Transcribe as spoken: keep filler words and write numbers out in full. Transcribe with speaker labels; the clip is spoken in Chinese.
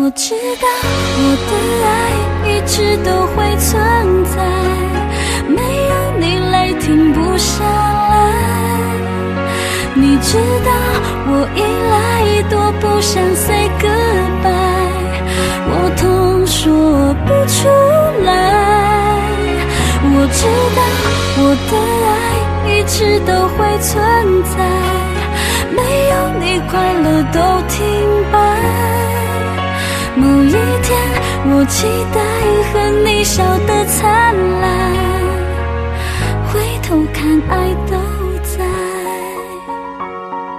Speaker 1: 我知道我的爱一直都会存在，没有你来停不下来。你知道我一来多不想 say goodbye， 我痛说不出来。我知道我的爱一直都会存在，没有你快乐都停摆。某一天我期待和你笑得灿烂，回头看爱的